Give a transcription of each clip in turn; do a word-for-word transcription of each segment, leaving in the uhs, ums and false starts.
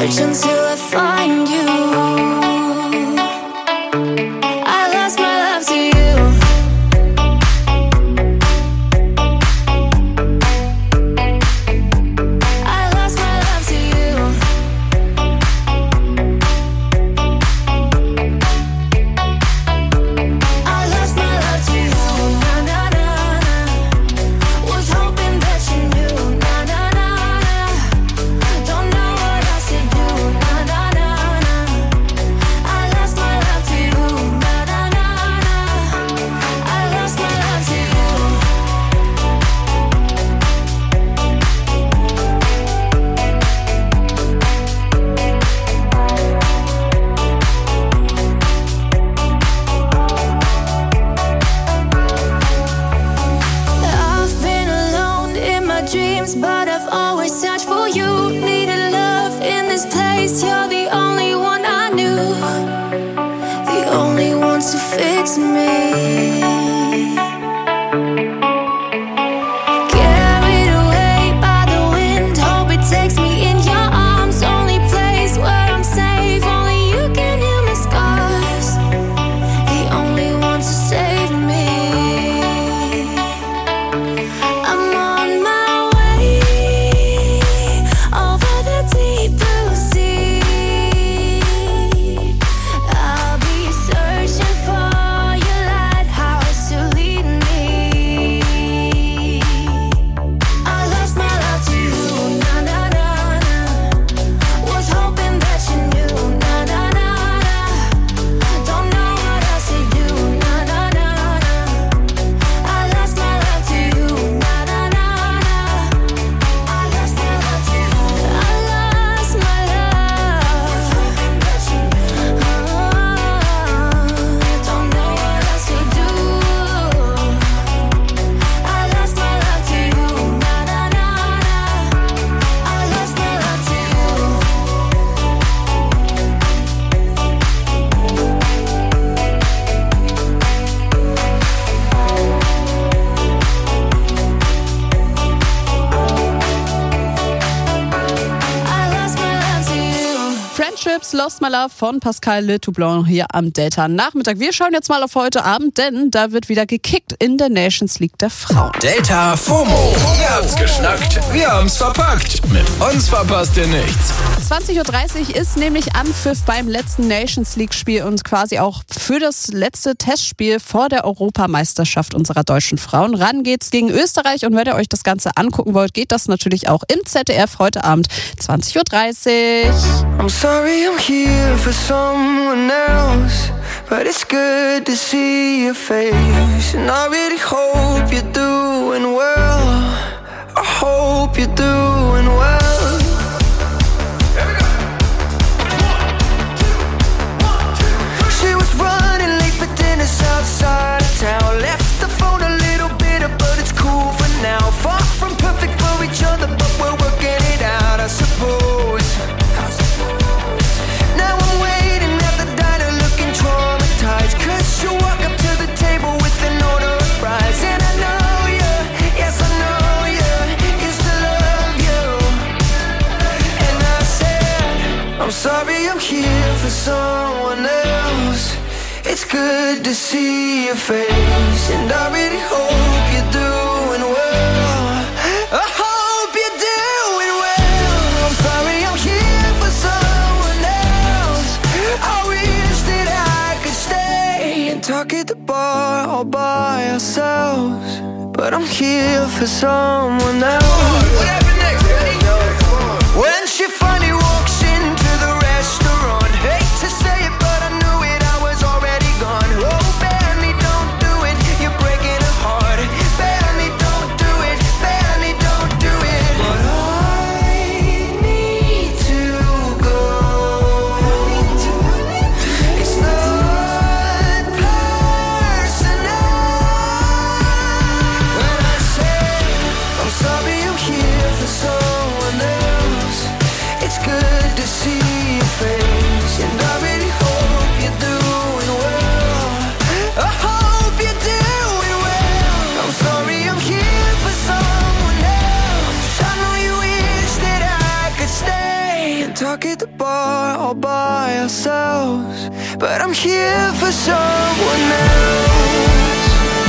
search until I find you. I lost my love to you. I lost my love to you. I lost my love to you. Na na na na. Was hoping that you knew. Na na na na. Don't know what else to do. Na na na na. I lost my love to you. Na na na na. I lost my love to you. I've been alone in my dreams, but I've always searched for you. Needed love in this place. You're the only one I knew, the only one to fix me. Carried away by the wind, hope it takes me in your arms. Only place where I'm safe, only you can heal my scars. The only one to save me. I'm on my way over the deep blue sea. I'll be searching for your lighthouse to lead me. I lost my love to you. Na na na na. Was hoping that you knew. Na na na na. Don't know what else to do. Na na na na. I lost my love to you. Na na na na. I lost my love to you. I lost my love. Hoping that you knew. Don't know what else to do. I lost my love to you. Na na na na. I lost my love to you. I lost my love to you. Friendships, Lost My Love von Pascal Le Toublon hier am Delta Nachmittag. Wir schauen jetzt mal auf heute Abend, denn da wird wieder gekickt in der Nations League der Frauen. Delta FOMO. Ihr habt's geschnackt, wir haben's verpackt. Mit uns verpasst ihr nichts. zwanzig Uhr dreißig ist nämlich Anpfiff beim letzten Nations League Spiel und quasi auch für das letzte Testspiel vor der Europameisterschaft unserer deutschen Frauen. Ran geht's gegen Österreich und wenn ihr euch das Ganze angucken wollt, geht das natürlich auch im Z D F heute Abend zwanzig Uhr dreißig. I'm sorry I'm here for someone else, but it's good to see your face. And I really hope you're doing well. I hope you're doing well. She was running late for dinner outside of town. Left the phone a little bitter, but it's cool for now. Far from perfect for each other, but we're working it out, I suppose. Now I'm waiting at the diner looking traumatized, 'cause you walk up to the table with an order of fries. And I know you, yes I know you, used to love you. And I said, I'm sorry I'm here for someone else. It's good to see your face, and I really hope you're doing well. I hope you're doing well. I'm sorry I'm here for someone else. I wish that I could stay and talk at the bar all by ourselves, but I'm here for someone else. What happened next? When she finally walks into the restaurant, hate to say it, but I knew it, I was already gone. Oh, Benny, don't do it, you're breaking her heart. Benny, don't do it, Benny, don't do it. But I need to go. It's not personal. When I say I'm sorry I'm here ourselves, but I'm here for someone else.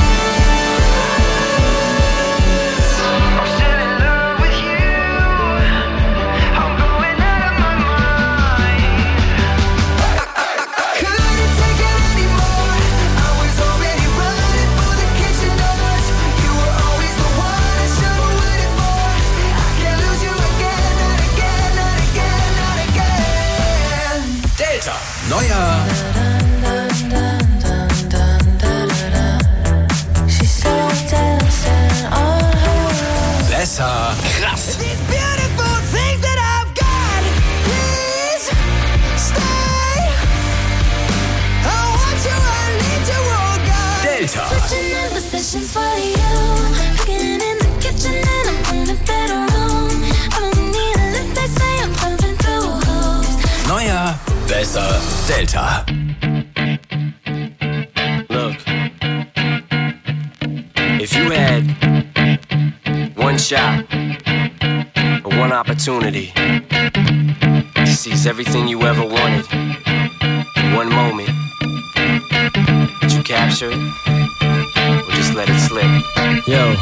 I'm still in love with you. I'm going out of my mind. I, I, I couldn't take it anymore. I was already running for the kitchen doors. You were always the one I should have waited for. I can't lose you again, not again, not again, not again. Delta. Neuer. Besser. Krass. These beautiful things that I've got, please stay. I want you, I need you, oh God. Delta. Switching up positions for you. Cooking in the kitchen and I'm in a better room. I don't need a lift, they say I'm pumping through holes. Neuer. Besser. Delta. Look, if you had one shot or one opportunity to seize everything you ever wanted in one moment, would you capture it or just let it slip? Yo.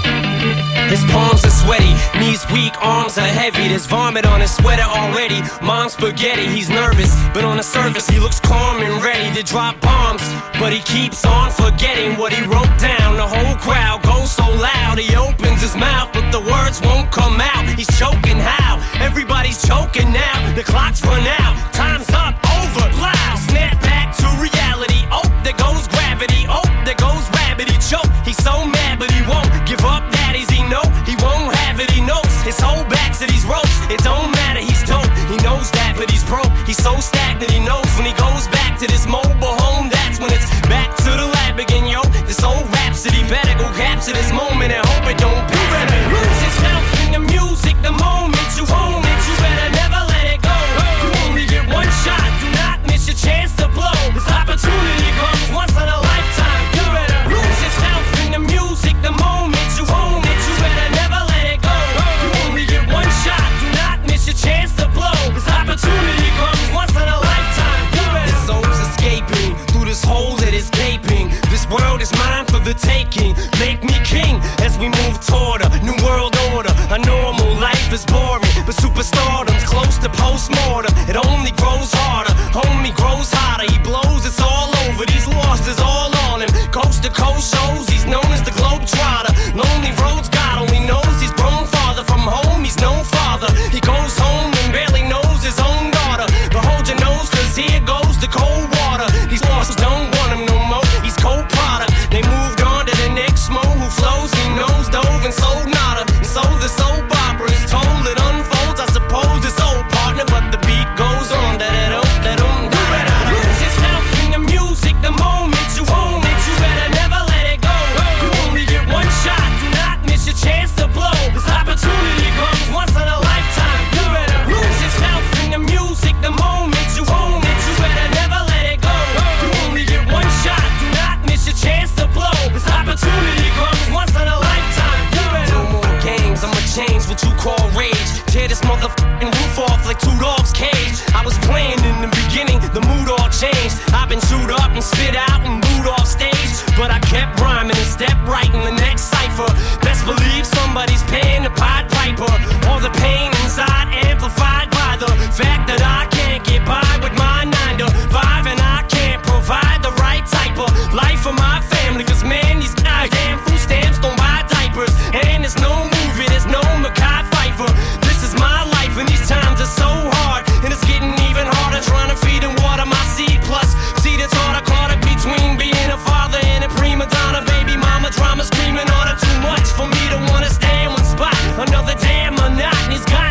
His palms are sweaty, knees weak, arms are heavy. There's vomit on his sweater already. Mom's spaghetti, he's nervous, but on the surface he looks calm and ready to drop bombs. But he keeps on forgetting what he wrote down. The whole crowd goes so loud, he opens his mouth, but the words won't come out. He's choking how? Everybody's choking now. The clock's run out, time's up, over, loud. Snap back to reality. Oh, there goes gravity. Oh, there goes rabbit. He choke. He's so mad, but he won't give up. Daddies, he know he won't have it. He knows his whole back to these ropes. It don't matter. He's dope. He knows that, but he's broke. He's so stagnant. He knows when he goes back to this mobile home. That's when it's back to the lab again, yo. This old rhapsody better go capture this moment and hope it don't be. You better lose yourself in the music. The moment you own it, you better never let it go. You only get one shot. Do not miss your chance to blow. This opportunity comes once in a lifetime. You better lose yourself in the music. The moment you own it, you better never let it go. You only get one shot. Do not miss your chance to blow. This opportunity comes once in a lifetime. You better. This soul's escaping through this hole that is gaping. This world is mine for the taking. Make me king as we move toward a new world order. A normal life is boring, but superstardom's close to postmortem. It only grows harder, homie grows hotter. He blows, it's all over. These losses all on him. Coast to coast shows, he's known as the Globetrotter. Lonely roads, God only knows he's grown farther from home. He's no father. He goes home and barely knows his own daughter. But hold your nose, cause here goes the cold water. These losses don't want him no more. He's cold product. They moved on to the next mo who flows. He knows dove and sold nada. And so the soap opera is told. It unfolds. I suppose it's old partner, but the beat goes on. Da da da da da. You better lose yourself in the music. The moment you own it, you better never let it go. You only get one shot. Do not miss your chance to blow. This opportunity comes once in a lifetime. You better lose yourself in the music. The moment you own it, you better never let it go. You only get one shot. Do not miss your chance to blow. This opportunity comes once in a lifetime. You better. No more games. I'ma change what you call rage. Tear this motherfucking roof off like two dogs' cage. I was playing in the beginning, the mood all changed. I've been chewed up and spit out and booed off stage, but I kept rhyming and stepped right in the next cipher. Best believe somebody's paying the Pied Piper. All the pain inside amplified by the fact that I can't get by with my nine to five, and I can't provide the right type of life for my family. Cause man, these goddamn food stamps don't buy diapers, and there's no movie, there's no Mekhi Phifer. This is my life and these times are so hard, and it's getting even harder trying to feed and water my seed. Plus, see the taught I caught it between being a father and a prima donna. Baby mama drama screaming order too much for me to wanna stay in one spot. Another damn monotony's got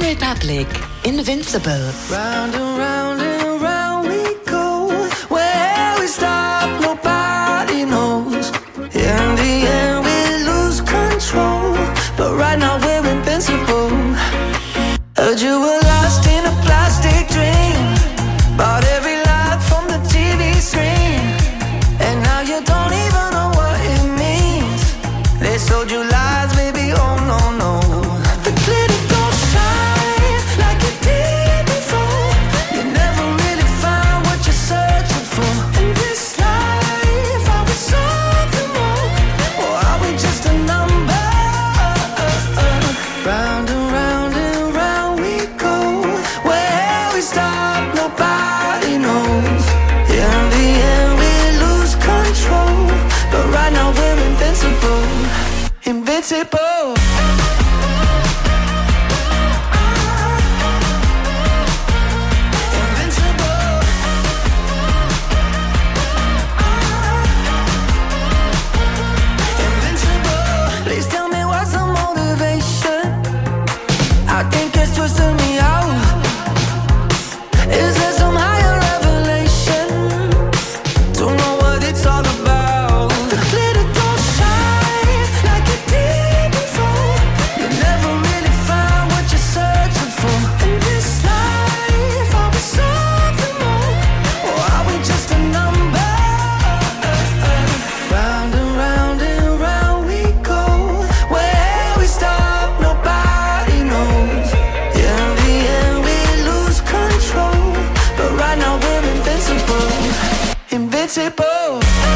Republic, Invincible. Round and round and round we go. Where we stop, nobody knows. In the end, we lose control. But right now we're invincible. Heard you were lost in a plastic dream. Bought every lie from the T V screen. And now you don't even know what it means. They sold you lies, baby, oh no, no. The glitter don't shine like it did before. You never really find what you're searching for. In this life, are we something more? Or are we just a number? Round and round and round we go. Where we stop, nobody knows. In the end, we lose control. But right now we're invincible. Invincible. Please tell me what's the motivation. I think it's twisting me out. Is there some higher revelation? Don't know what it's all about. The glitter don't shine like it did before. You never really find what you're searching for. In this life, are we something more? Or are we just a number? Round and round and round we go. Where we stop, nobody knows. In the end, we lose control. But right now we're invincible. Invincible.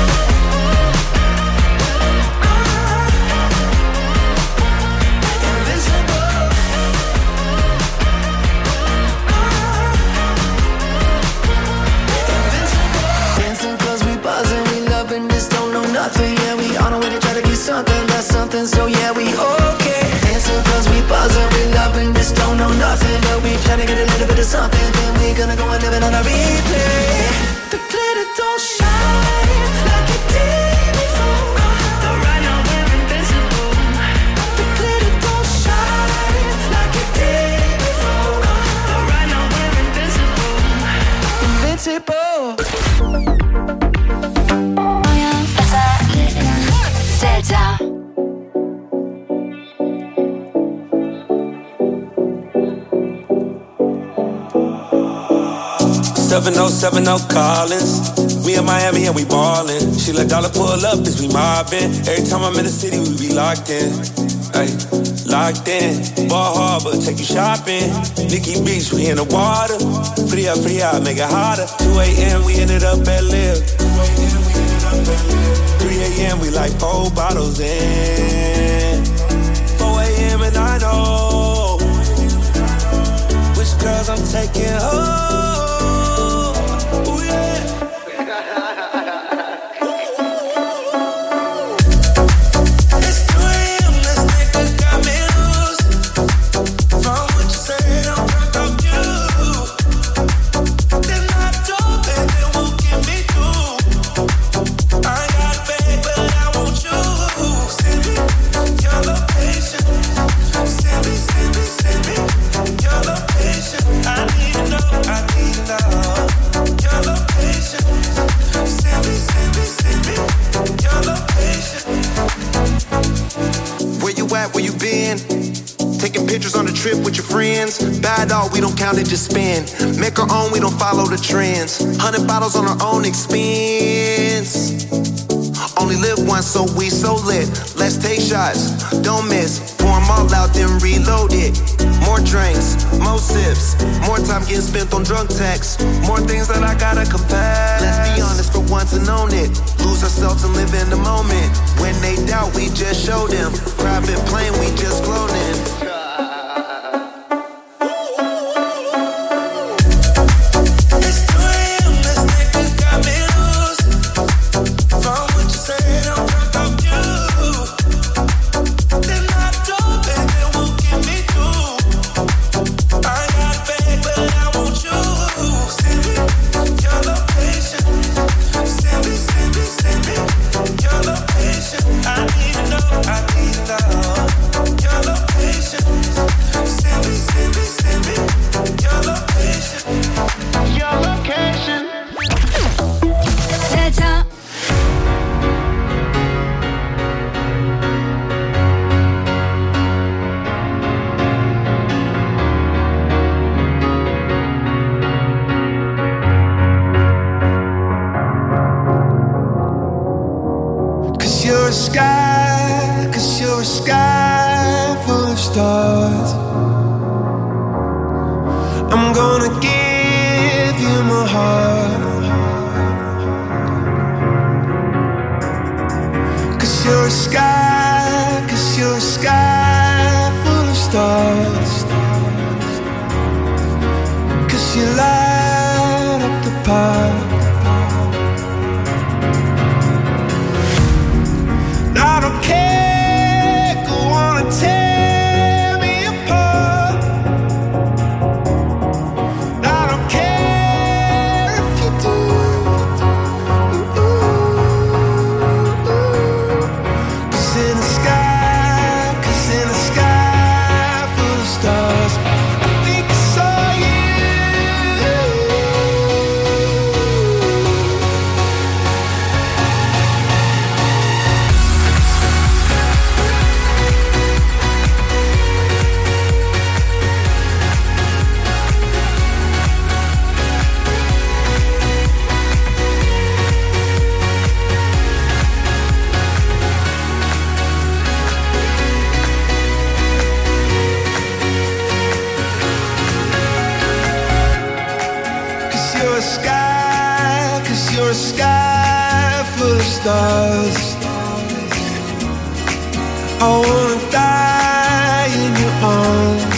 Dancing cause we buzzing, we loving this, don't know nothing. Yeah, we on our way to try to be something, that's something, so yeah, we okay. Dancing cause we buzzing, we loving this, don't know nothing. But we trying to get a little bit of something, then we gonna go and live it on a replay. The glitter don't shine like it did before. But right now we're invincible. The glitter don't shine like it did before. But right now we're invincible. Invincible. Delta. seven oh seven oh Collins. We in Miami and we ballin'. She let dollar pull up as we mobbin'. Every time I'm in the city, we be locked in. Ay, locked in. Ball Harbor, take you shopping. Nikki Beach, we in the water. Free up, free out, make it hotter. two a.m. we ended up at Live. three a.m. we like four bottles in. four a.m. and I know which girls I'm taking home. Trip with your friends, bad dog, we don't count it, just spend. Make our own, we don't follow the trends. Hundred bottles on our own expense. Only live once, so we so lit. Let's take shots, don't miss. Pour them all out, then reload it. More drinks, more sips. More time getting spent on drunk texts. More things that I gotta confess. Let's be honest for once and own it. Lose ourselves and live in the moment. When they doubt, we just show them. Private plane, we just floating. I need to know, I need to know your location. Cause you're a sky, cause you're a sky full of stars. I'm gonna give you my heart. Cause you're a sky, cause you're a sky full of stars. Cause you light up the park. I don't care, go on and tear me apart. I don't care if you do. Cause in the sky, cause in the sky full of stars, I think I saw you. Cause you're a sky, cause you're a sky full of stars. I wanna die in your arms.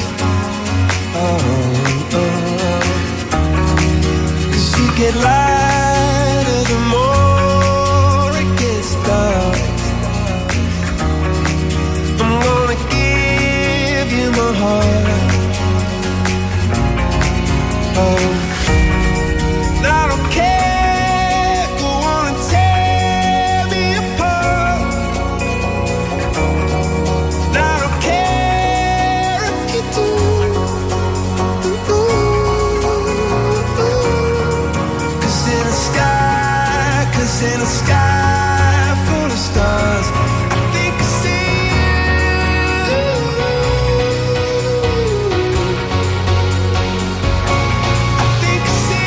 Oh, oh. Cause you get lighter the more it gets dark. I'm gonna give you my heart. Oh. I don't care, go on and tear me apart. I don't care if you do. Cause in the sky, cause in the sky full of stars, I think I see you. I think I see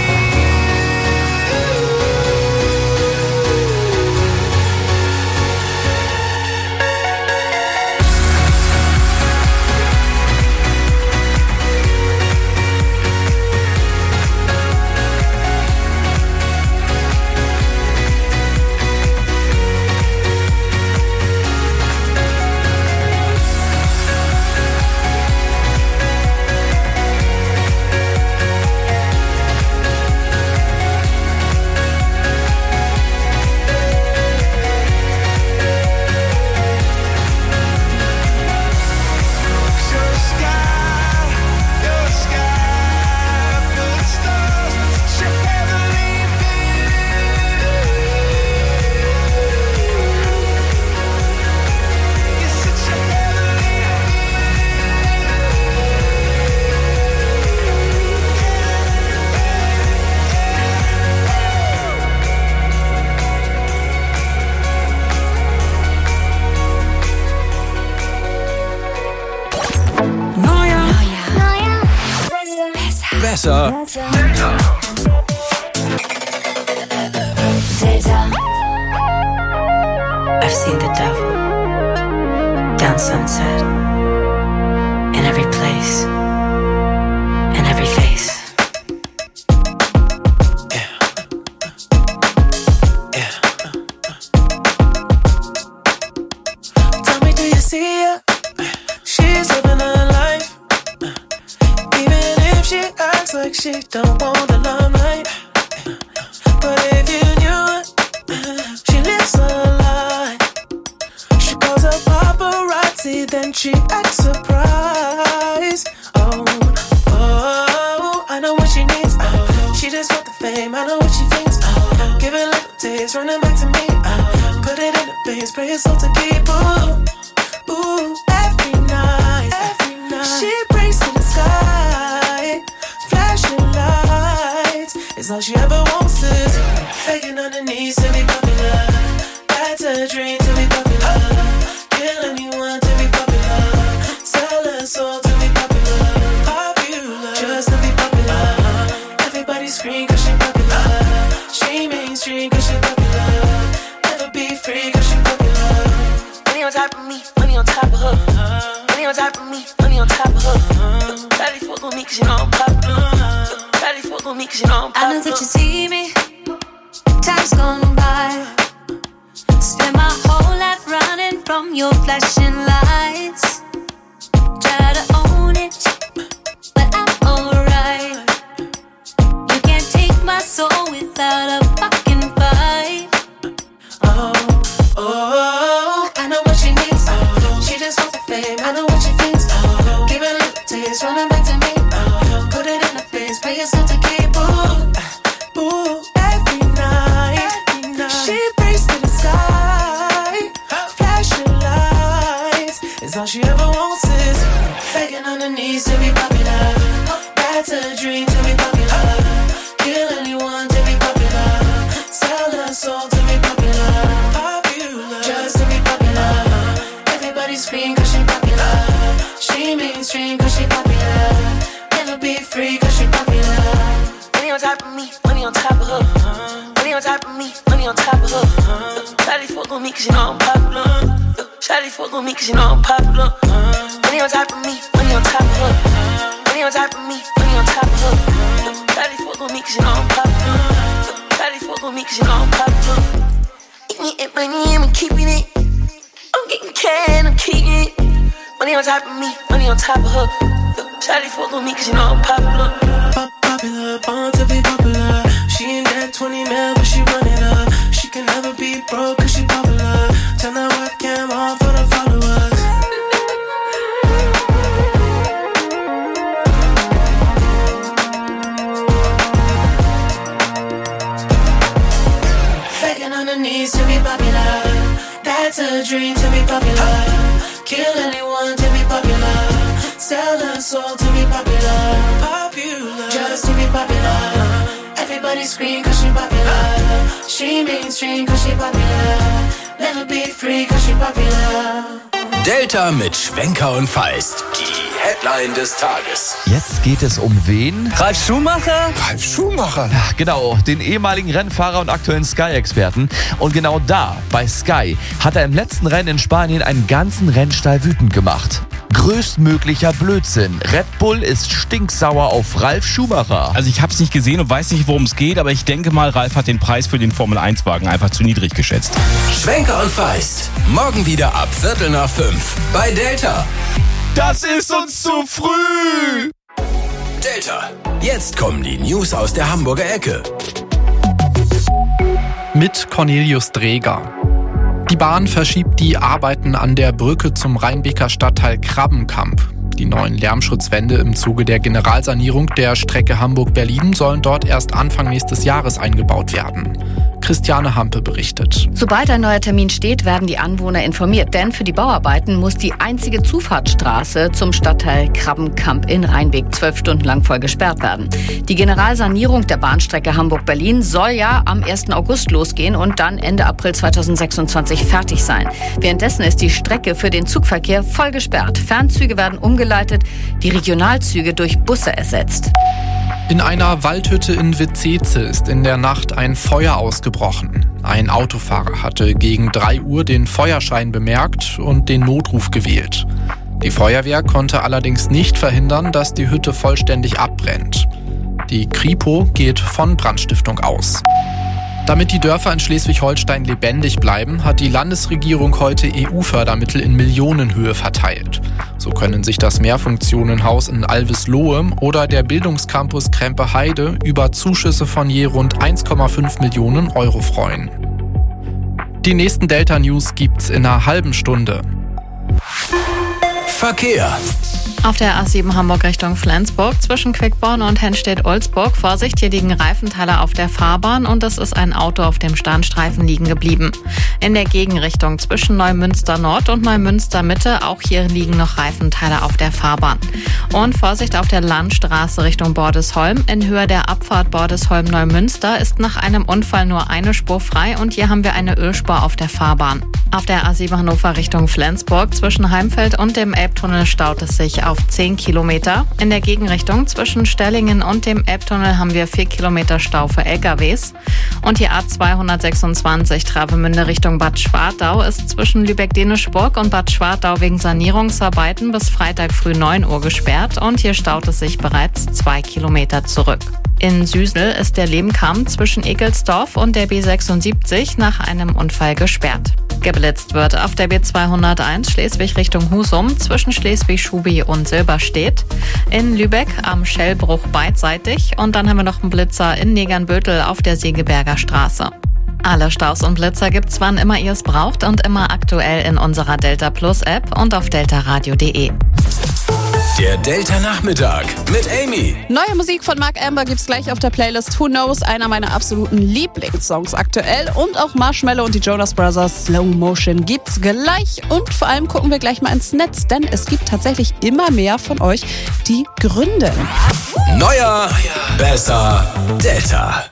Besser. Delta. I've seen the devil down Sunset, in every place, in every face. Tell me, do you see her? She's living her life. Even if she acts like she don't want the limelight. But if you knew it, she lives a lie. She calls her paparazzi, then she acts surprised. Oh, oh, I know what she needs. Oh, she just want the fame, I know what she thinks. Oh, give it a little taste, running back to me. Oh, put it in the face, pray it's all to keep. Ooh, ooh, every night, every night. She prays to the sky, flashing lights. It's all she ever wants is begging on her knees to be popular. That's a dream to be popular. Kill anyone to be popular. Sell her soul to be popular. Popular, just to be popular. Everybody scream cause she popular. She mainstream cause she popular. Never be free cause she popular. on top of me, money on top of her. Money on top of me, money on top of her. Daddy fuck with me cause you know I'm popular. Daddy fuck with me cause you know I'm popular. I know that you see me, time's gone by. Spend my whole life running from your flashing lights. Try to own it, but I'm alright. You can't take my soul without a fucking fight. Oh, oh, I know what she needs. Oh, she just wants the fame. I know what she thinks. Oh, give it a little taste, running back to me. Oh, put it in her face, pay yourself to keep. Ooh, ooh, every night, every night. She prays to the sky, flashing lights. It's all she ever wants is begging on her knees to be popular. That's a dream to be popular. Kill anyone to be popular. Sell her soul to be popular. Popular, just to be popular. Everybody scream cause she popular. She mainstream cause she popular. Never be free cause she popular. Money on top of me, money on top of her. Money on top of me, money on top of her. Shawty fuck with me cause you know I'm popular. Shawty fuck with me cause you know I'm popular. Money on top of me, money on top of her. Money on top of me, money on top of her. Shawty fuck with me cause you know I'm popular. Shawty fuck with me cause you know I'm popular. Eating it, money, I'm keeping it. I'm getting cash, I'm keeping it. Money on top of me, money on top of her. Shawty fuck with me cause you know I'm popular. Pop popular, born to be popular. She ain't that twenty mil, but she run it up. She can never be broke cause she popular. Turn that webcam on for the followers. Begging on her knees to be popular. That's a dream to be popular. Kill anyone to be popular. Sell her soul to be popular. Popular, just to be popular. Everybody scream cause she popular. She mainstream cause she popular. Never be free cause she popular. Delta mit Schwenker und Feist. Die Headline des Tages. Jetzt geht es um wen? Ralf Schumacher? Ralf Schumacher. Ja, genau, den ehemaligen Rennfahrer und aktuellen Sky-Experten. Und genau da, bei Sky, hat er im letzten Rennen in Spanien einen ganzen Rennstall wütend gemacht. Größtmöglicher Blödsinn. Red Bull ist stinksauer auf Ralf Schumacher. Also ich habe es nicht gesehen und weiß nicht, worum es geht, aber ich denke mal, Ralf hat den Preis für den Formel eins Wagen einfach zu niedrig geschätzt. Schwenker und Feist. Morgen wieder ab Viertel nach fünf bei Delta. Das ist uns zu früh. Delta. Jetzt kommen die News aus der Hamburger Ecke. Mit Cornelius Dreger. Die Bahn verschiebt die Arbeiten an der Brücke zum Rheinbeker Stadtteil Krabbenkamp. Die neuen Lärmschutzwände im Zuge der Generalsanierung der Strecke Hamburg-Berlin sollen dort erst Anfang nächstes Jahres eingebaut werden. Christiane Hampe berichtet. Sobald ein neuer Termin steht, werden die Anwohner informiert. Denn für die Bauarbeiten muss die einzige Zufahrtsstraße zum Stadtteil Krabbenkamp in Rheinbek zwölf Stunden lang voll gesperrt werden. Die Generalsanierung der Bahnstrecke Hamburg-Berlin soll ja am ersten August losgehen und dann Ende April zweitausendsechsundzwanzig fertig sein. Währenddessen ist die Strecke für den Zugverkehr voll gesperrt. Fernzüge werden umgeleitet, die Regionalzüge durch Busse ersetzt. In einer Waldhütte in Vizzeze ist in der Nacht ein Feuer ausgebrochen. Ein Autofahrer hatte gegen drei Uhr den Feuerschein bemerkt und den Notruf gewählt. Die Feuerwehr konnte allerdings nicht verhindern, dass die Hütte vollständig abbrennt. Die Kripo geht von Brandstiftung aus. Damit die Dörfer in Schleswig-Holstein lebendig bleiben, hat die Landesregierung heute E U-Fördermittel in Millionenhöhe verteilt. So können sich das Mehrfunktionenhaus in Alvislohe oder der Bildungscampus Krempe-Heide über Zuschüsse von je rund eins Komma fünf Millionen Euro freuen. Die nächsten Delta-News gibt's in einer halben Stunde. Verkehr. Auf der A sieben Hamburg Richtung Flensburg zwischen Quickborn und Hennstedt-Ulzburg. Vorsicht, hier liegen Reifenteile auf der Fahrbahn und es ist ein Auto auf dem Standstreifen liegen geblieben. In der Gegenrichtung zwischen Neumünster Nord und Neumünster Mitte, auch hier liegen noch Reifenteile auf der Fahrbahn. Und Vorsicht auf der Landstraße Richtung Bordesholm. In Höhe der Abfahrt Bordesholm-Neumünster ist nach einem Unfall nur eine Spur frei und hier haben wir eine Ölspur auf der Fahrbahn. Auf der A sieben Hannover Richtung Flensburg zwischen Heimfeld und dem Elbtunnel staut es sich auf zehn Kilometer. In der Gegenrichtung zwischen Stellingen und dem Elbtunnel haben wir vier Kilometer Stau für L K Ws. Und die A zweihundertsechsundzwanzig Travemünde Richtung Bad Schwartau ist zwischen Lübeck-Denischburg und Bad Schwartau wegen Sanierungsarbeiten bis Freitag früh neun Uhr gesperrt und hier staut es sich bereits zwei Kilometer zurück. In Süsel ist der Lehmkamm zwischen Ekelsdorf und der B sechsundsiebzig nach einem Unfall gesperrt. Geblitzt wird auf der B zweihunderteins Schleswig Richtung Husum zwischen Schleswig-Schubi und Silberstedt. In Lübeck am Schellbruch beidseitig und dann haben wir noch einen Blitzer in Negernbötel auf der Segeberger Straße. Alle Staus und Blitzer gibt's, wann immer ihr es braucht und immer aktuell in unserer Delta Plus App und auf deltaradio punkt de. Der Delta-Nachmittag mit Amy. Neue Musik von Mark Amber gibt's gleich auf der Playlist Who Knows, einer meiner absoluten Lieblingssongs aktuell. Und auch Marshmello und die Jonas Brothers Slow Motion gibt's gleich. Und vor allem gucken wir gleich mal ins Netz, denn es gibt tatsächlich immer mehr von euch, die gründen. Neuer, besser, Delta.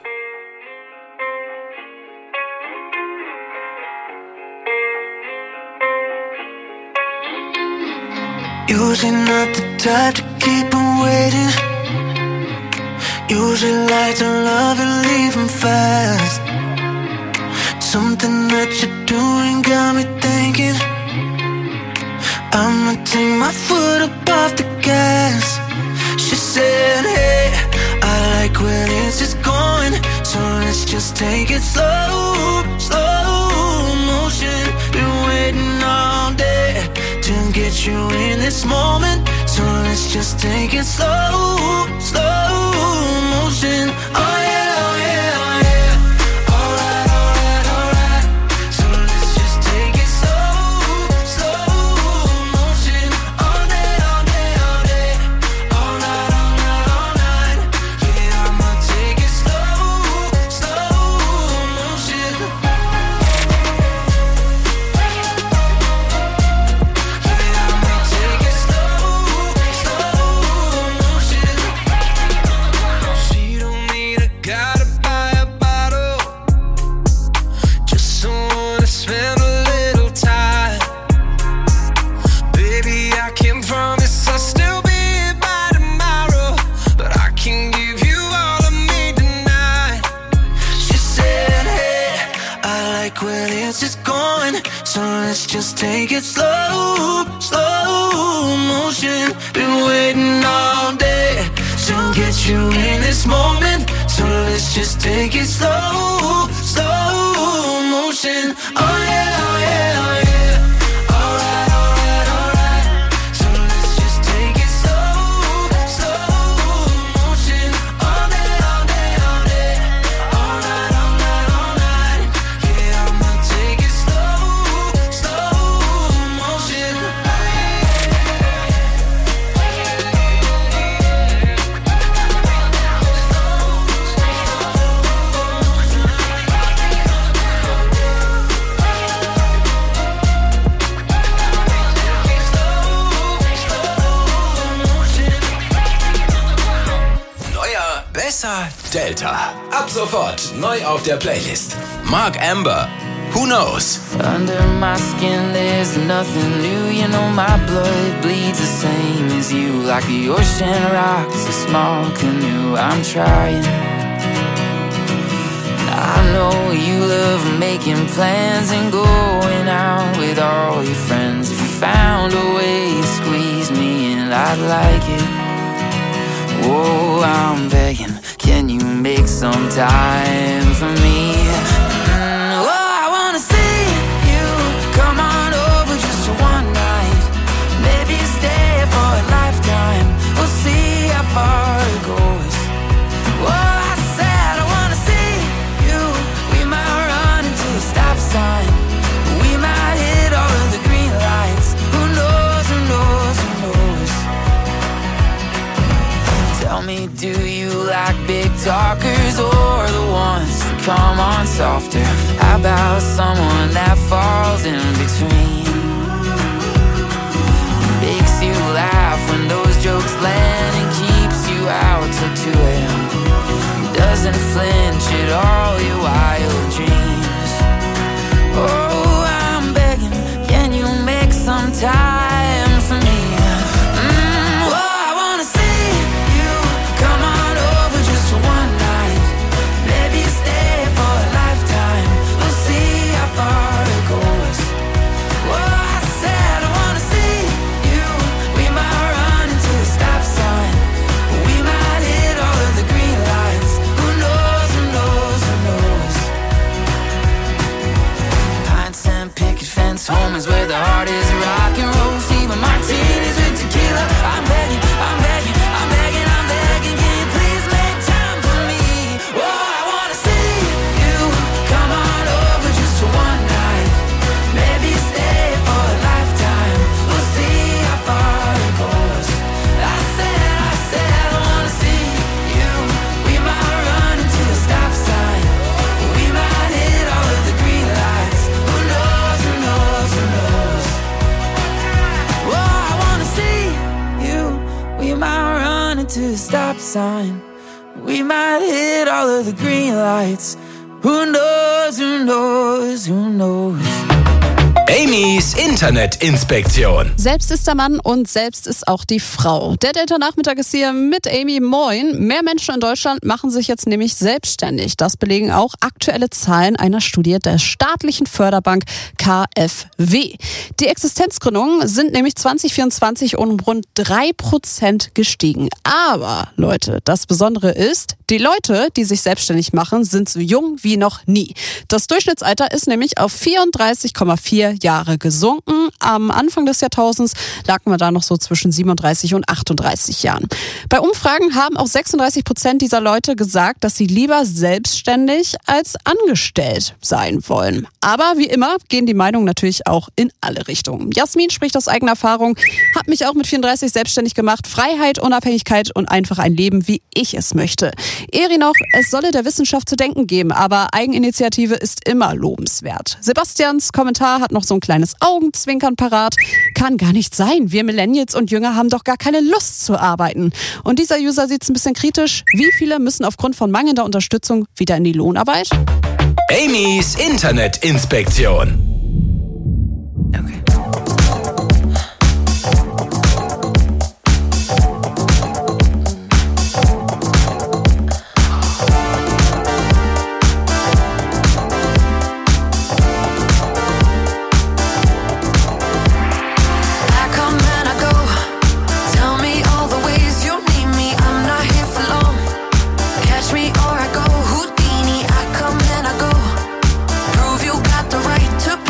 Usually not the type to keep him waiting. Usually like to love and leave him fast. Something that you're doing got me thinking I'ma take my foot up off the gas. She said, hey, I like when it's just going, so let's just take it slow, slow motion. Been waiting all day to get you in this moment, so let's just take it slow, slow motion. Oh yeah, oh yeah, oh yeah. Alright, alright, alright. So let's just take it slow, slow motion. All day, all day, all day. All night, all night, all night. Yeah, I'ma take it slow, slow motion. Just take it slow, slow motion. Been waiting all day to get you in this moment, so let's just take it slow, slow motion. Oh yeah, oh yeah, oh yeah. Alright, alright, alright. So let's just take it slow, slow motion. All day, all day, all day. All night, all night, all night. Yeah, I'ma take it slow, slow motion. Neuer, besser, Delta. Ab sofort neu auf der Playlist. Mark Amber, Who Knows? Under my skin there's nothing new. You know my blood bleeds the same as you. Like the ocean rocks a small canoe. I'm trying. I know you love making plans and going out with all your friends. If you found a way to squeeze me in, I'd like it. Whoa, I'm begging, can you make some time for me? Mm, oh, I wanna see you come on over just for one night. Maybe stay for a lifetime. We'll see how far it goes. Oh, I said I wanna see you. We might run into a stop sign. We might hit all of the green lights. Who knows, who knows, who knows? Tell me, do you like big talkers or the ones that come on softer? How about someone that falls in between? Makes you laugh when those jokes land and keeps you out till two a.m. Doesn't flinch at all your wild dreams. Oh, I'm begging. moments where the heart is rock and roll fever, martinis with tequila. I'm begging, I'm begging, I'm begging, I'm begging, can you please make time for me? Oh, I wanna see you come on over just for one night, maybe stay for a lifetime. We'll see how far it goes. I said, I said, I wanna see you. We might run into a stop sign, we might hit all of the green lights. Who knows, who knows, who knows? Oh, I wanna see you. We might run into a stop sign, we might hit all of the green lights. Who knows, who knows, who knows? Amy's Internetinspektion. Selbst ist der Mann und selbst ist auch die Frau. Der Delta-Nachmittag ist hier mit Amy. Moin. Mehr Menschen in Deutschland machen sich jetzt nämlich selbstständig. Das belegen auch aktuelle Zahlen einer Studie der staatlichen Förderbank K f W. Die Existenzgründungen sind nämlich zwanzig vierundzwanzig um rund drei Prozent gestiegen. Aber, Leute, das Besondere ist, die Leute, die sich selbstständig machen, sind so jung wie noch nie. Das Durchschnittsalter ist nämlich auf vierunddreißig Komma vier Jahre gesunken. Am Anfang des Jahrtausends lagen wir da noch so zwischen siebenunddreißig und achtunddreißig Jahren. Bei Umfragen haben auch sechsunddreißig Prozent dieser Leute gesagt, dass sie lieber selbstständig als angestellt sein wollen. Aber wie immer gehen die Meinungen natürlich auch in alle Richtungen. Jasmin spricht aus eigener Erfahrung, hat mich auch mit vierunddreißig selbstständig gemacht. Freiheit, Unabhängigkeit und einfach ein Leben, wie ich es möchte. Eri noch, es solle der Wissenschaft zu denken geben, aber Eigeninitiative ist immer lobenswert. Sebastians Kommentar hat noch so ein kleines Augenzwinkern parat. Kann gar nicht sein. Wir Millennials und Jünger haben doch gar keine Lust zu arbeiten. Und dieser User sieht es ein bisschen kritisch. Wie viele müssen aufgrund von mangelnder Unterstützung wieder in die Lohnarbeit? Amy's Internetinspektion. To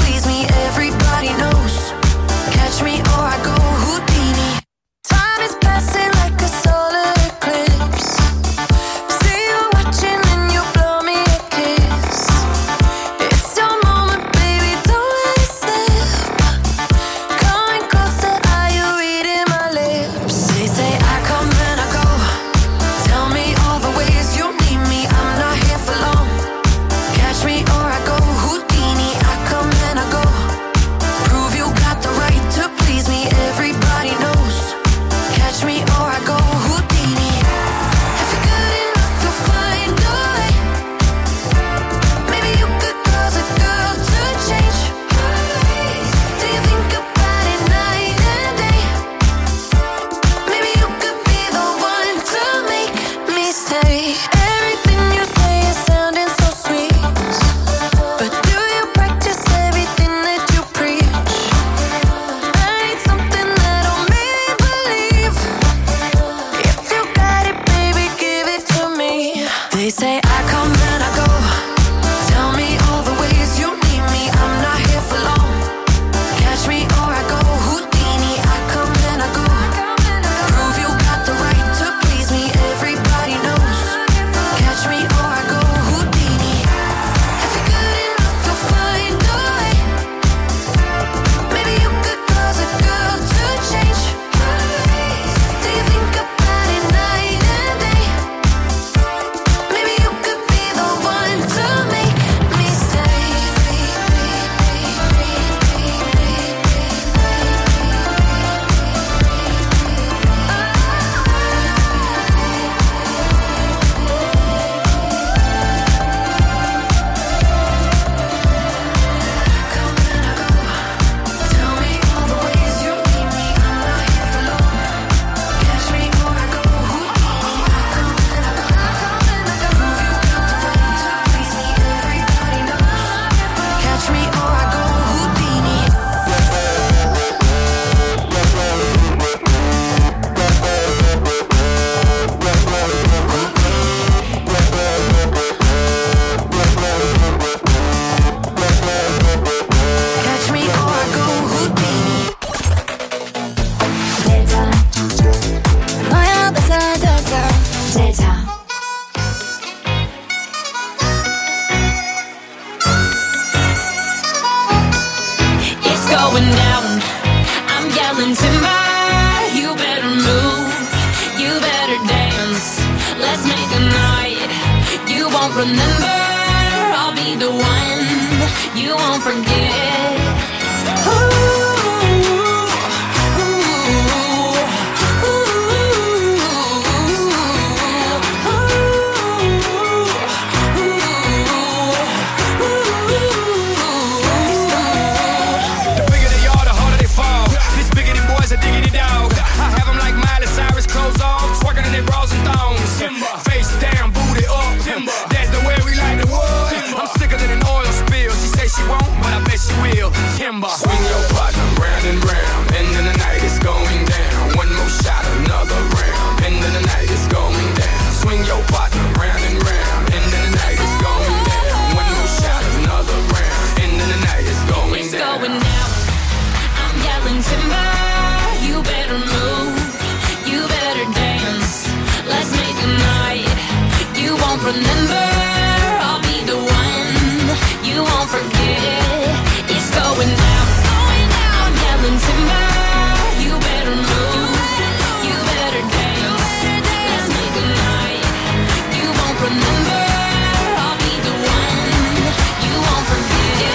remember. I'll be the one you won't forget. Face down, booty up, timber. That's the way we like the wood. Timber. I'm sicker than an oil spill. She say she won't, but I bet she will. Timber. Swing your partner round and round, and then the night is going down. One more shot, another round, and then the night is going down. Swing your partner round and round, and then the night is going down. One more shot, another round, and then the night is going it's down. It's going down. I'm yelling timber. You better move. You better dance. Let's make a night you won't remember. I'll be the one you won't forget. It's going down, it's going down. I'm yelling timber. You better move. You better dance. Let's make a night you won't remember. I'll be the one you won't forget.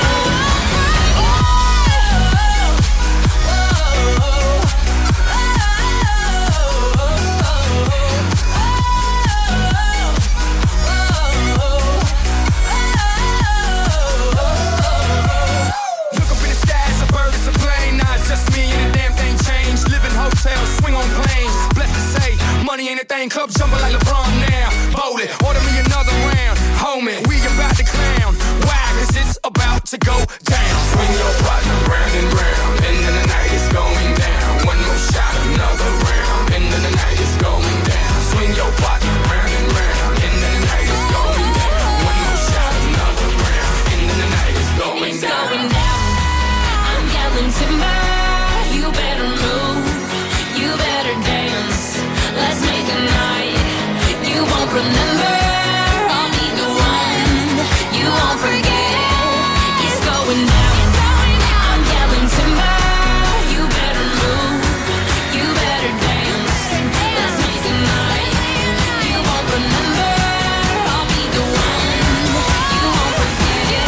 Swing on planes, blessed to say, money ain't a thing. Club jumping like LeBron now. Bowl it, order me another round. Homie, we about to clown. Why? Cause it's about to go down. Swing your partner round and round, and then the night is going down. One more shot, another round, and then the night is going down. Swing your partner round and round, and then the night is going down. One more shot, another round, and then the night is going it's down. Going down. I'm yelling timber. You better move. You better dance. Let's make a night you won't remember. I'll be the one you won't forget. It's going down. I'm yelling timber. You better move. You better dance. Let's make a night you won't remember. I'll be the one you won't forget.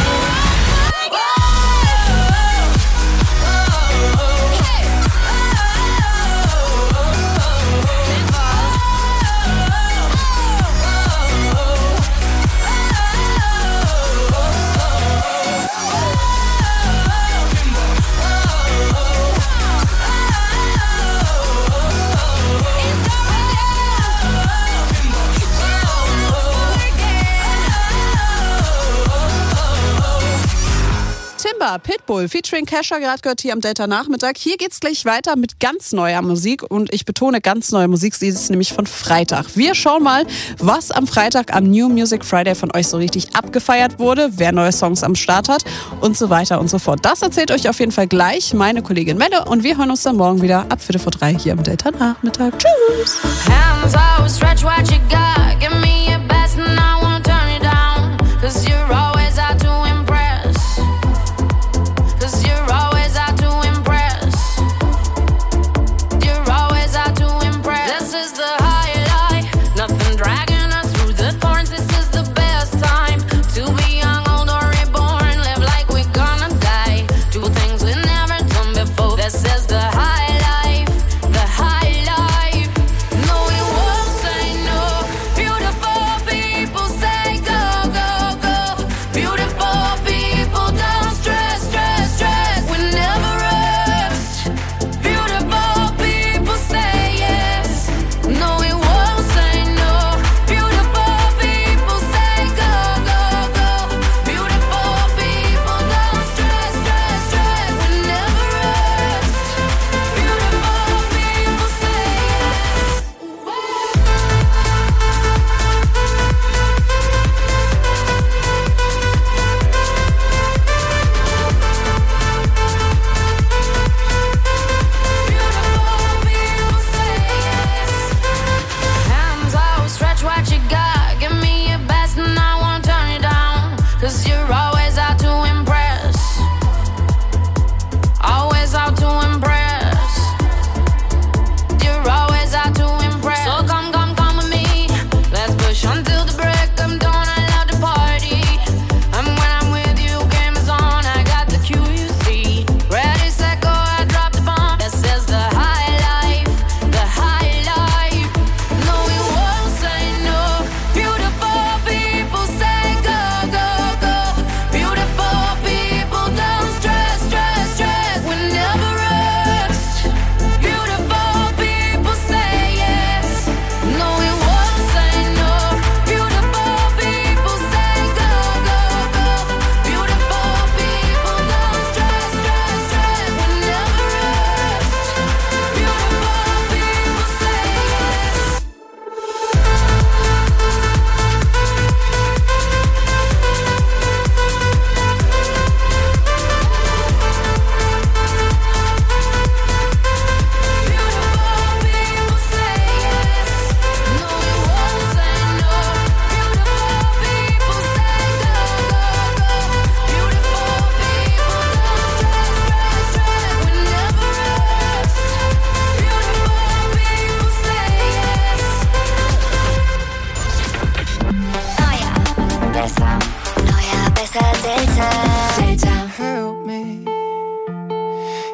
Timber, Pitbull, featuring Kesha, gerade gehört hier am Delta Nachmittag. Hier geht's gleich weiter mit ganz neuer Musik und ich betone ganz neue Musik, sie ist nämlich von Freitag. Wir schauen mal, was am Freitag am New Music Friday von euch so richtig abgefeiert wurde, wer neue Songs am Start hat und so weiter und so fort. Das erzählt euch auf jeden Fall gleich meine Kollegin Melle und wir hören uns dann morgen wieder ab Viertel vor drei hier am Delta Nachmittag. Tschüss! Hands out, stretch what you got. Give me your best and I won't turn it down. Cause you're always out to impress. Cause you're always out to impress. You're always out to impress. This is the highlight. Nothing dragging us through the thorns. This is the best time to be young, old, or reborn. Live like we're gonna die. Do things we've never done before. This is the high life. The high life. No, we won't say no. Beautiful people say go, go, go.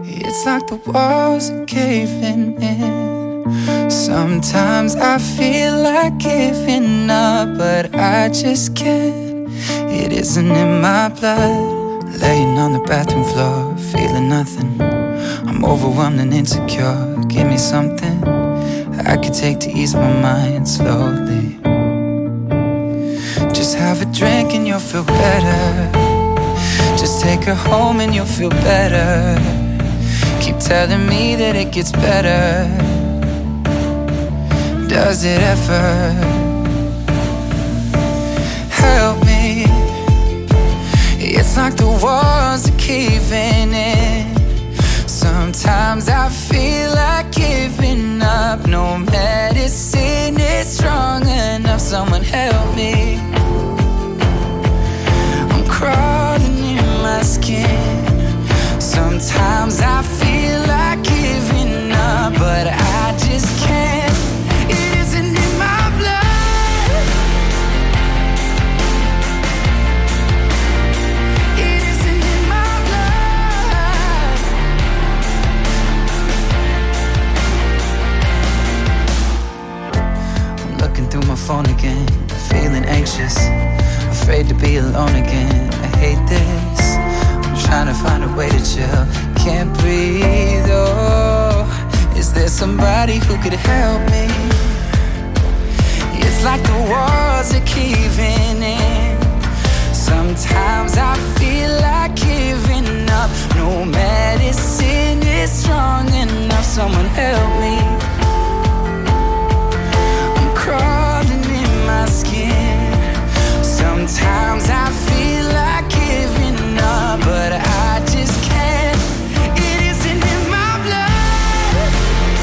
It's like the walls are caving in. Sometimes I feel like giving up, but I just can't. It isn't in my blood. Laying on the bathroom floor, feeling nothing. I'm overwhelmed and insecure. Give me something I could take to ease my mind slowly. Just have a drink and you'll feel better. Just take her home and you'll feel better. Keep telling me that it gets better. Does it ever? Help me. It's like the walls are caving in. Sometimes I feel like giving up. No medicine is strong enough. Someone help me. I'm crawling in my skin. Sometimes I feel like giving up, but I just can't. It isn't in my blood. It isn't in my blood. I'm looking through my phone again, feeling anxious, afraid to be alone again. I hate this. I'm trying to find a way to chill. Can't breathe, oh. Is there somebody who could help me? It's like the walls are caving in. Sometimes I feel like giving up. No medicine is strong enough. Someone help me. I'm crawling in my skin. Sometimes I feel like giving up, but I just can't. It isn't in my blood.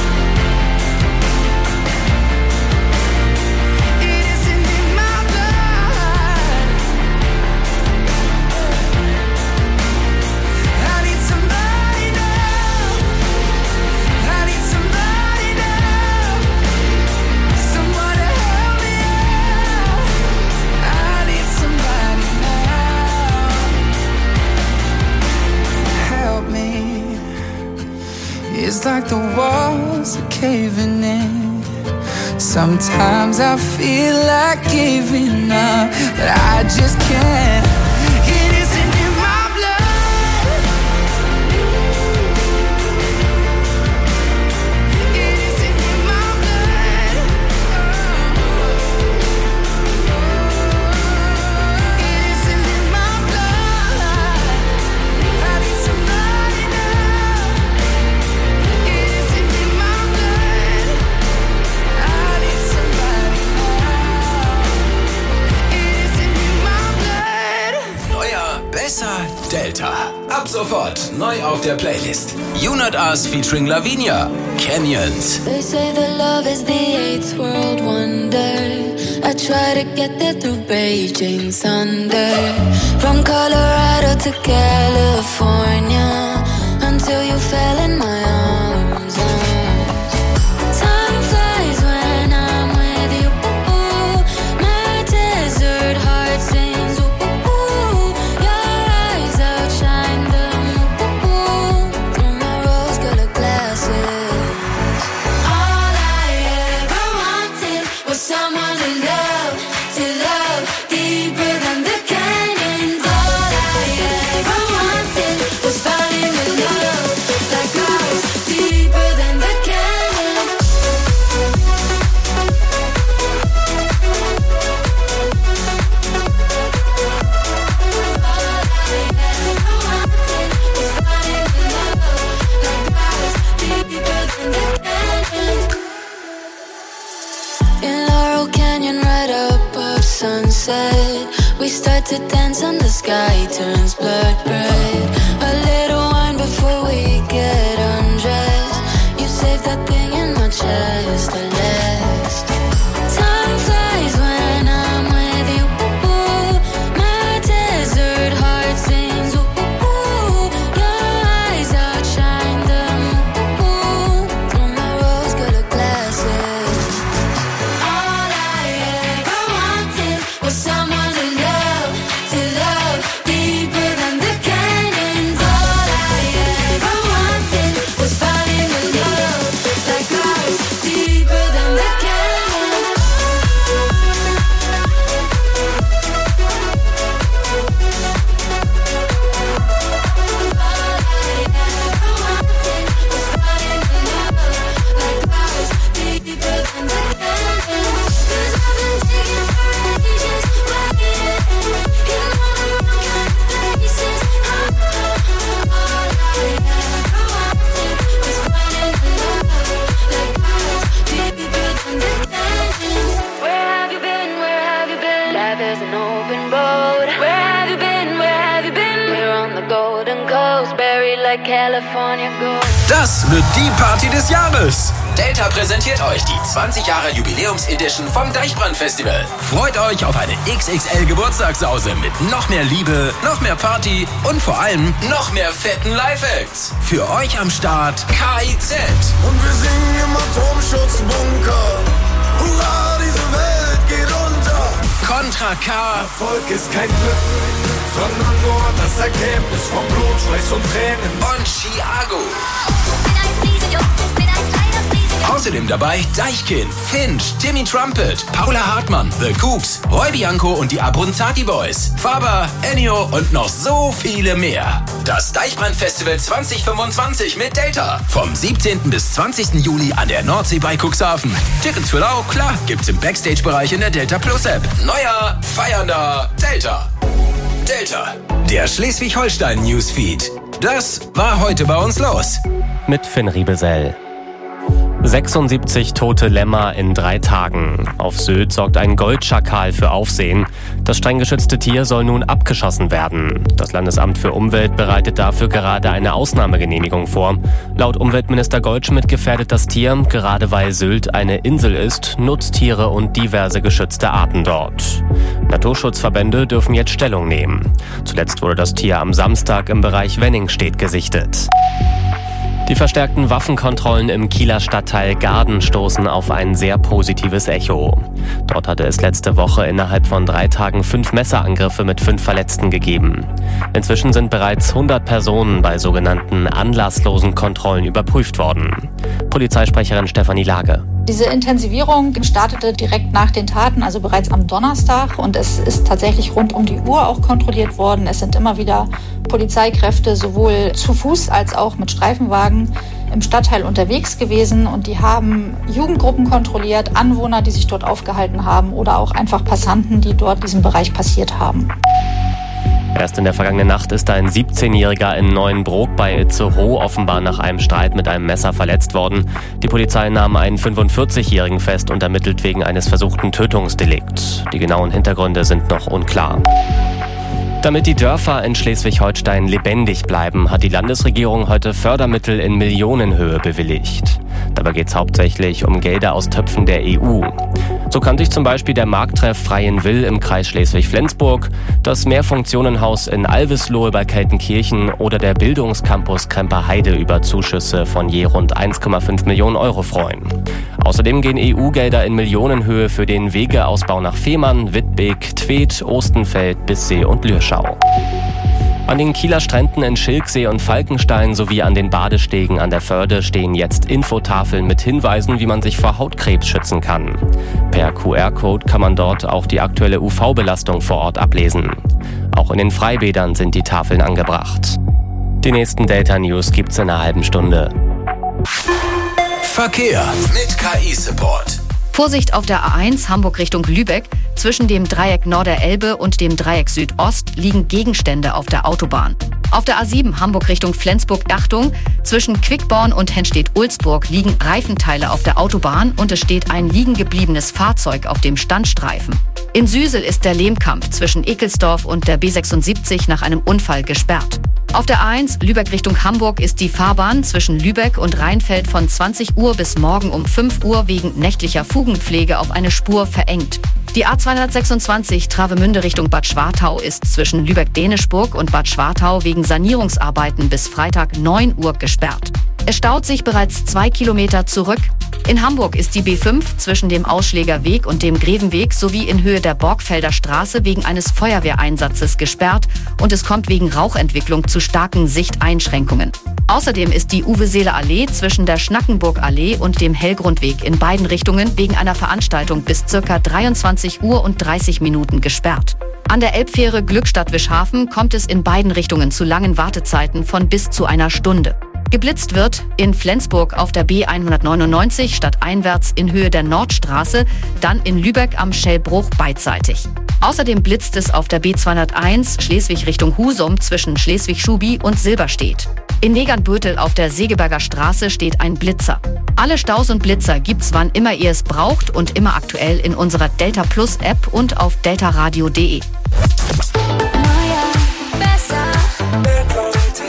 It isn't in my blood. I need somebody now. I need somebody now. Someone to help me out. I need somebody now. Help me. It's like the walls are caving in. Sometimes I feel like giving up, but I just can't. It isn't in my blood. It isn't in my blood. It isn't in my blood. I need somebody now. It isn't in my blood. I need somebody now. It isn't in my blood. Neuer, besser, Delta. Ab sofort neu auf der Playlist. You Not Us featuring Lavinia, Canyons. They say that love is the eighth world wonder. I try to get there through Beijing thunder. From Colorado to California, until you fell in my arms. Time flies when I'm with you. My desert heart sings. Your eyes outshine them through my rose-colored glasses. All I ever wanted was someone to love, to love deeper than the canyons. All I ever wanted was falling in love like ours, deeper than the canyons. All I ever wanted was falling in love like ours, deeper than the canyons. In Laurel Canyon, right above sunset, we start to dance and the sky turns blood red. A little wine before we get undressed. You save that thing in my chest, the last. Time flies when I'm with you. My desert heart sings. Your eyes outshine them through my rose-colored glasses. All I ever wanted was someone to love, to love deeper than the canyons. like California gold. Das wird die Party des Jahres. Delta präsentiert euch die zwanzig Jahre Jubiläums-Edition vom Deichbrand-Festival. Freut euch auf eine X X L-Geburtstagssause mit noch mehr Liebe, noch mehr Party und vor allem noch mehr fetten Live-Acts. Für euch am Start K I Z. Und wir singen im Atomschutzbunker. Hurra, diese Welt geht unter. Contra K. Erfolg ist kein Glück, sondern nur das Ergebnis von Blut, Schweiß und Tränen. Und Chiago. Außerdem dabei Deichkind, Finch, Timmy Trumpet, Paula Hartmann, The Cooks, Roy Bianco und die Abruzzati Boys, Faber, Ennio und noch so viele mehr. Das Deichbrand-Festival zwanzig fünfundzwanzig mit Delta. Vom siebzehnten bis zwanzigsten Juli an der Nordsee bei Cuxhaven. Tickets für lau, klar, gibt's im Backstage-Bereich in der Delta Plus App. Neuer, feiernder Delta. Delta, der Schleswig-Holstein-Newsfeed. Das war heute bei uns los. Mit Finn Riebesell. sechsundsiebzig tote Lämmer in drei Tagen. Auf Sylt sorgt ein Goldschakal für Aufsehen. Das streng geschützte Tier soll nun abgeschossen werden. Das Landesamt für Umwelt bereitet dafür gerade eine Ausnahmegenehmigung vor. Laut Umweltminister Goldschmidt gefährdet das Tier, gerade weil Sylt eine Insel ist, Nutztiere und diverse geschützte Arten dort. Naturschutzverbände dürfen jetzt Stellung nehmen. Zuletzt wurde das Tier am Samstag im Bereich Wenningstedt gesichtet. Die verstärkten Waffenkontrollen im Kieler Stadtteil Garden stoßen auf ein sehr positives Echo. Dort hatte es letzte Woche innerhalb von drei Tagen fünf Messerangriffe mit fünf Verletzten gegeben. Inzwischen sind bereits hundert Personen bei sogenannten anlasslosen Kontrollen überprüft worden. Polizeisprecherin Stefanie Lage. Diese Intensivierung startete direkt nach den Taten, also bereits am Donnerstag. Und es ist tatsächlich rund um die Uhr auch kontrolliert worden. Es sind immer wieder Polizeikräfte sowohl zu Fuß als auch mit Streifenwagen im Stadtteil unterwegs gewesen. Und die haben Jugendgruppen kontrolliert, Anwohner, die sich dort aufgehalten haben oder auch einfach Passanten, die dort diesen Bereich passiert haben. Erst in der vergangenen Nacht ist ein siebzehnjähriger in Neuenbrook bei Itzehoe offenbar nach einem Streit mit einem Messer verletzt worden. Die Polizei nahm einen fünfundvierzigjährigen fest und ermittelt wegen eines versuchten Tötungsdelikts. Die genauen Hintergründe sind noch unklar. Damit die Dörfer in Schleswig-Holstein lebendig bleiben, hat die Landesregierung heute Fördermittel in Millionenhöhe bewilligt. Dabei geht es hauptsächlich um Gelder aus Töpfen der E U. So kann sich zum Beispiel der Markttreff Freienwill im Kreis Schleswig-Flensburg, das Mehrfunktionenhaus in Alvislohe bei Keltenkirchen oder der Bildungscampus Kremper-Heide über Zuschüsse von je rund eins Komma fünf Millionen Euro freuen. Außerdem gehen E U-Gelder in Millionenhöhe für den Wegeausbau nach Fehmarn, Wittbek, Tweed, Ostenfeld, Bissee und Lürschau. An den Kieler Stränden in Schilksee und Falkenstein sowie an den Badestegen an der Förde stehen jetzt Infotafeln mit Hinweisen, wie man sich vor Hautkrebs schützen kann. Per Q R-Code kann man dort auch die aktuelle U V-Belastung vor Ort ablesen. Auch in den Freibädern sind die Tafeln angebracht. Die nächsten Delta News gibt's in einer halben Stunde. Verkehr mit K I-Support. Vorsicht auf der A eins Hamburg Richtung Lübeck. Zwischen dem Dreieck Norderelbe und dem Dreieck Südost liegen Gegenstände auf der Autobahn. Auf der A sieben Hamburg Richtung Flensburg, Achtung, zwischen Quickborn und Henstedt-Ulzburg liegen Reifenteile auf der Autobahn und es steht ein liegen gebliebenes Fahrzeug auf dem Standstreifen. In Süsel ist der Lehmkamp zwischen Ekelsdorf und der B sechsundsiebzig nach einem Unfall gesperrt. Auf der A eins Lübeck Richtung Hamburg ist die Fahrbahn zwischen Lübeck und Rheinfeld von zwanzig Uhr bis morgen um fünf Uhr wegen nächtlicher Fugenpflege auf eine Spur verengt. Die A zweihundertsechsundzwanzig Travemünde Richtung Bad Schwartau ist zwischen Lübeck-Dänischburg und Bad Schwartau wegen Sanierungsarbeiten bis Freitag neun Uhr gesperrt. Es staut sich bereits zwei Kilometer zurück. In Hamburg ist die B fünf zwischen dem Ausschlägerweg und dem Grevenweg sowie in Höhe der Borgfelder Straße wegen eines Feuerwehreinsatzes gesperrt und es kommt wegen Rauchentwicklung zu starken Sichteinschränkungen. Außerdem ist die Uwe-Seele Allee zwischen der Schnackenburg-Allee und dem Hellgrundweg in beiden Richtungen wegen einer Veranstaltung bis ca. dreiundzwanzig Uhr und dreißig Minuten gesperrt. An der Elbfähre Glückstadt-Wischhafen kommt es in beiden Richtungen zu langen Wartezeiten von bis zu einer Stunde. Geblitzt wird in Flensburg auf der B hundertneunundneunzig stadteinwärts in Höhe der Nordstraße, dann in Lübeck am Schellbruch beidseitig. Außerdem blitzt es auf der B zweihunderteins Schleswig Richtung Husum zwischen Schleswig-Schubi und Silberstedt. In Negernbötel auf der Segeberger Straße steht ein Blitzer. Alle Staus und Blitzer gibt's wann immer ihr es braucht und immer aktuell in unserer Delta Plus App und auf deltaradio punkt de. Neuer, besser.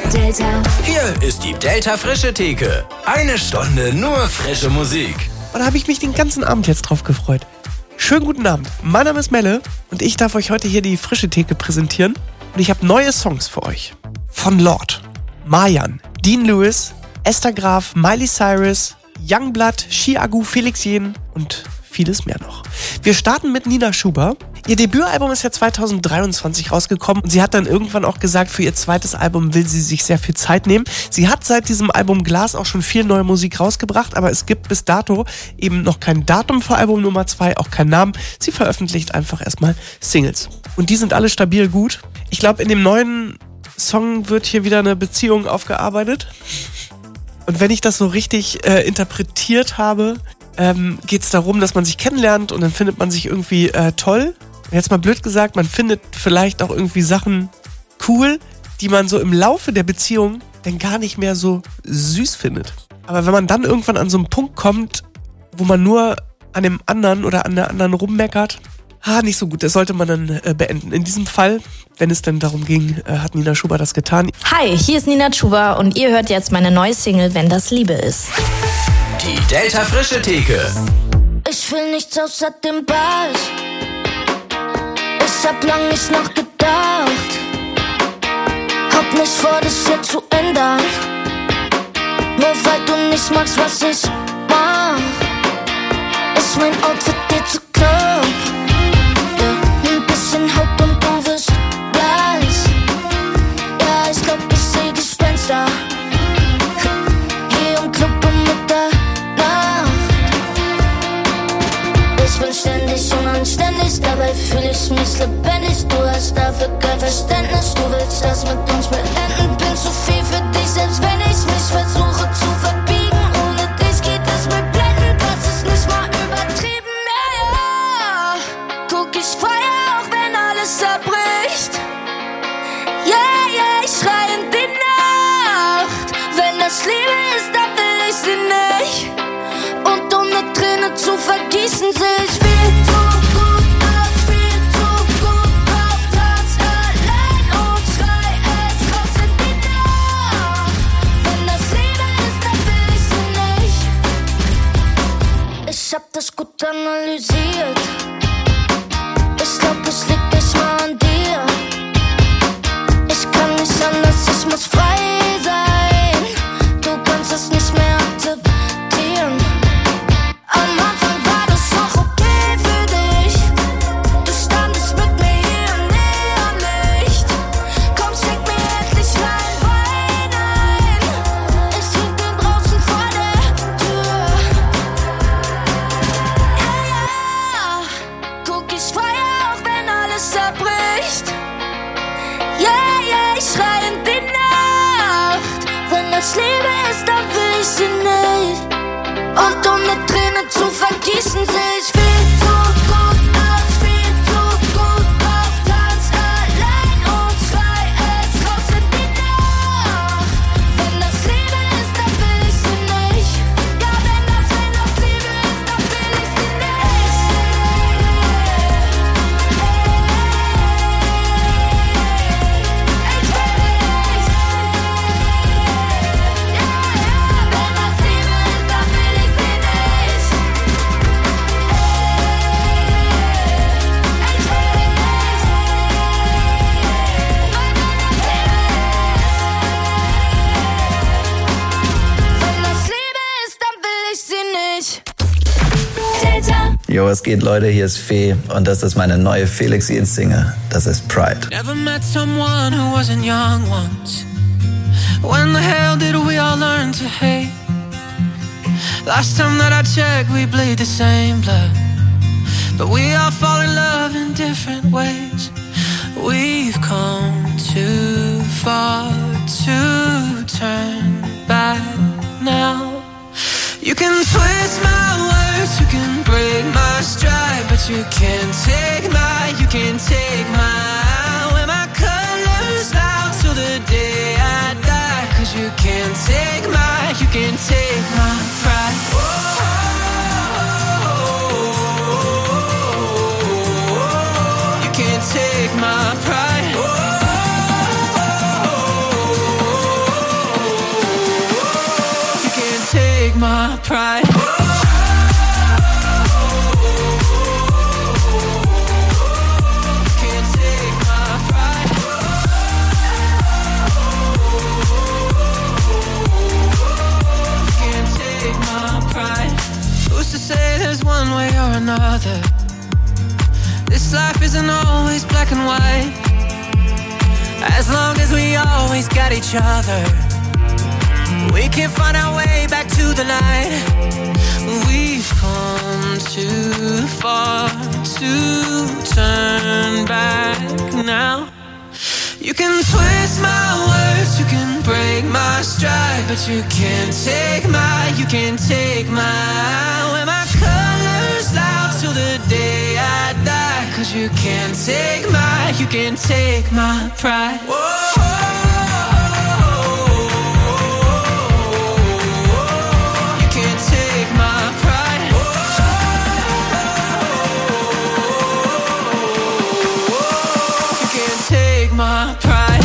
Delta. Hier ist die Delta Frische Theke. Eine Stunde nur frische Musik. Und da habe ich mich den ganzen Abend jetzt drauf gefreut. Schönen guten Abend. Mein Name ist Melle und ich darf euch heute hier die Frische Theke präsentieren. Und ich habe neue Songs für euch. Von Lord, Marjan, Dean Lewis, Esther Graf, Miley Cyrus, Youngblood, Chiagu, Felix Jähn und vieles mehr noch. Wir starten mit Nina Chuba. Ihr Debütalbum ist ja zwanzig dreiundzwanzig rausgekommen und sie hat dann irgendwann auch gesagt, für ihr zweites Album will sie sich sehr viel Zeit nehmen. Sie hat seit diesem Album Glas auch schon viel neue Musik rausgebracht, aber es gibt bis dato eben noch kein Datum für Album Nummer zwei, auch keinen Namen. Sie veröffentlicht einfach erstmal Singles. Und die sind alle stabil gut. Ich glaube, in dem neuen Song wird hier wieder eine Beziehung aufgearbeitet. Und wenn ich das so richtig äh, interpretiert habe, ähm, geht es darum, dass man sich kennenlernt und dann findet man sich irgendwie äh, toll. Jetzt mal blöd gesagt, man findet vielleicht auch irgendwie Sachen cool, die man so im Laufe der Beziehung dann gar nicht mehr so süß findet. Aber wenn man dann irgendwann an so einen Punkt kommt, wo man nur an dem anderen oder an der anderen rummeckert, ah, nicht so gut, das sollte man dann äh, beenden. In diesem Fall, wenn es denn darum ging, äh, hat Nina Chuba das getan. Hi, hier ist Nina Chuba und ihr hört jetzt meine neue Single, Wenn das Liebe ist. Die Delta Frische Theke. Ich will nichts außer dem Ball. Ich hab lang nicht nachgedacht. Hab nicht vor, das hier zu ändern. Nur weil du nicht magst, was ich mach. Ist mein Outfit dir zu knapp? Ja, ein bisschen Haut und du wirst blass. Ja, ich glaub, ich seh Gespenster. Hier im Club um Mitternacht. Ich bin ständig unanständig, dabei fühl ich mich lebendig. Du hast dafür kein Verständnis, du willst das mit uns beenden. Bin zu viel für dich, selbst wenn ich mich versuche zu verbiegen. Ohne dich geht es mir blendend, das ist nicht mal übertrieben. Ja, ja, guck, ich feier auch, wenn alles zerbricht. Ja, yeah, ja, yeah, ich schrei in die Nacht. Wenn das Liebe ist, dann will ich sie nicht. Und um eine Träne zu vergießen, seh ich viel zu gut aus, viel zu gut auf Tanz allein und schrei es raus in die Nacht. Wenn das Liebe ist, dann will ich sie nicht. Ich hab das gut analysiert. Ich glaub, es liegt nicht mal an dir. Ich kann nicht anders, ich muss frei sein. Du kannst es nicht mehr akzeptieren. Am Anfang war das noch okay für dich. Du standest mit mir hier im Neonlicht. Komm, schenk mir endlich rein Wein ein. Ich trink den draußen vor der Tür. Ja, ja, guck, ich feier auch, wenn alles zerbricht. Ja, ja, ich schrei in die Nacht. Wenn das Liebe ist, dann will ich sie nicht. Und um eine Träne zu vergießen, seh ich viel zu gut aus, viel zu gut auf Tanz allein und schrei es raus in die Nacht. Wenn das Liebe ist, dann will ich sie nicht. Ja, wenn das, wenn das Liebe ist, dann will ich sie Jo, was geht, Leute? Hier ist Fee und das ist meine neue Felix Jähn Single. Das ist Pride. Never met someone who wasn't young once. When the hell did we all learn to hate? Last time that I checked, we bleed the same blood. But we all fall in love in different ways. We've come too far to turn back now. You can twist my words, you can break my stride, but you can't take my, you can't take my, wear my colors out till the day I die. Cause you can't take my, you can't take my pride. You can't take my pride. my pride. Who's to say there's one way or another? This life isn't always black and white. As long as we always got each other, we can find our way back to the light. We've come too far to turn back now. You can twist my words, you can break my stride, but you can't take my, you can't take my, wear my colors loud till the day I die. Cause you can't take my, you can't take my pride. Whoa. You can't take my pride. You can't take my pride.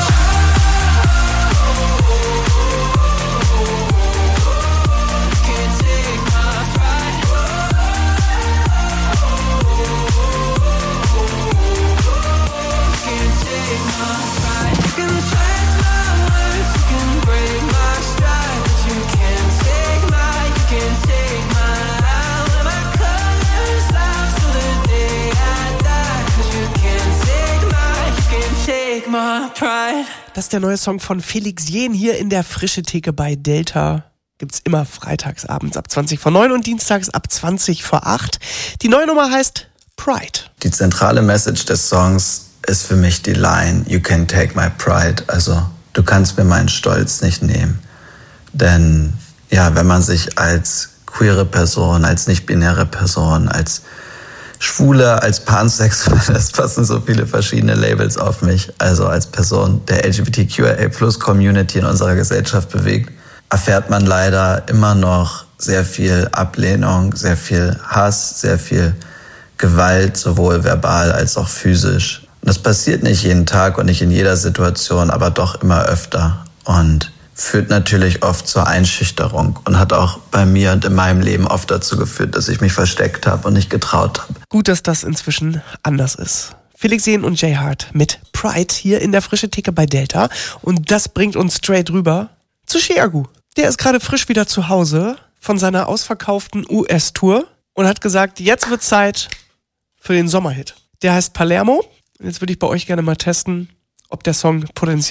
Das ist der neue Song von Felix Jähn hier in der Frische Theke bei Delta. Gibt's immer freitags abends ab zwanzig vor neun und dienstags ab zwanzig vor acht. Die neue Nummer heißt Pride. Die zentrale Message des Songs ist für mich die Line You can take my pride. Also du kannst mir meinen Stolz nicht nehmen. Denn ja, wenn man sich als queere Person, als nicht-binäre Person, als Schwule, als Pansexuelle, es passen so viele verschiedene Labels auf mich, also als Person der L G B T Q I A plus Community in unserer Gesellschaft bewegt, erfährt man leider immer noch sehr viel Ablehnung, sehr viel Hass, sehr viel Gewalt, sowohl verbal als auch physisch. Und das passiert nicht jeden Tag und nicht in jeder Situation, aber doch immer öfter und führt natürlich oft zur Einschüchterung und hat auch bei mir und in meinem Leben oft dazu geführt, dass ich mich versteckt habe und nicht getraut habe. Gut, dass das inzwischen anders ist. Felix Jähn und Jay Hart mit Pride hier in der Frische Theke bei Delta. Und das bringt uns straight rüber zu Chiagu. Der ist gerade frisch wieder zu Hause von seiner ausverkauften U S-Tour und hat gesagt, jetzt wird Zeit für den Sommerhit. Der heißt Palermo. Jetzt würde ich bei euch gerne mal testen, ob der Song Potenzial